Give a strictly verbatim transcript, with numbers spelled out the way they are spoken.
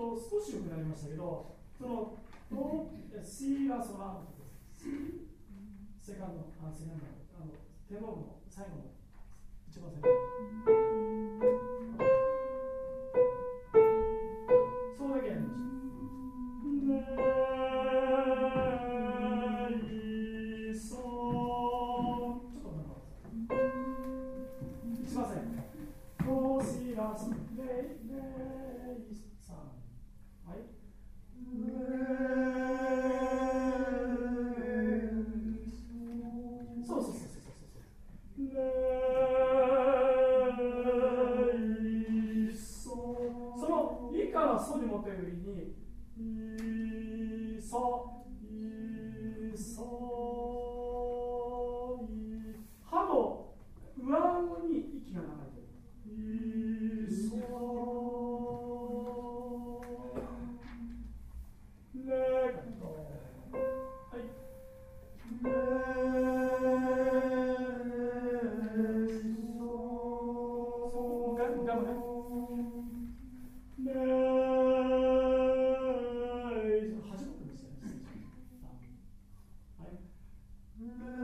と少し良くなりましたけど、そのドシラソラのところです。セカンド、あ、セカンド、あのテノールの最後の一番最後。そうだけやりましょう。ちょっと待ってください。一番最後。ドシラソレイレイサン。はい。そうそうそうそうそうそう。そのいからソに持っているように、いソいソい歯の上顎に息が流れてる。いソレはい。初めてですよね。はい。